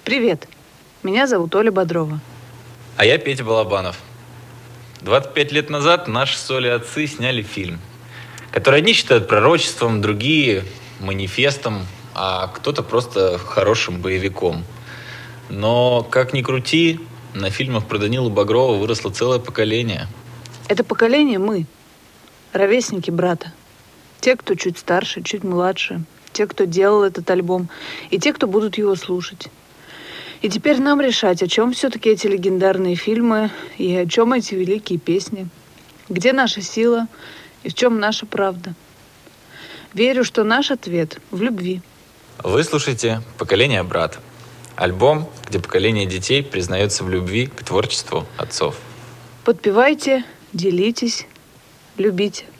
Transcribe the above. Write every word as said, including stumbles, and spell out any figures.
Привет, меня зовут Оля Бодрова. А я Петя Балабанов. двадцать пять лет назад наши с Олей отцы сняли фильм, который одни считают пророчеством, другие – манифестом, а кто-то просто хорошим боевиком. Но, как ни крути, на фильмах про Данилу Багрова выросло целое поколение. Это поколение мы, ровесники брата. Те, кто чуть старше, чуть младше, те, кто делал этот альбом, и те, кто будут его слушать. И теперь нам решать, о чем все-таки эти легендарные фильмы и о чем эти великие песни. Где наша сила и в чем наша правда. Верю, что наш ответ в любви. Вы слушаете «Поколение брат». Альбом, где поколение детей признается в любви к творчеству отцов. Подпевайте, делитесь, любите.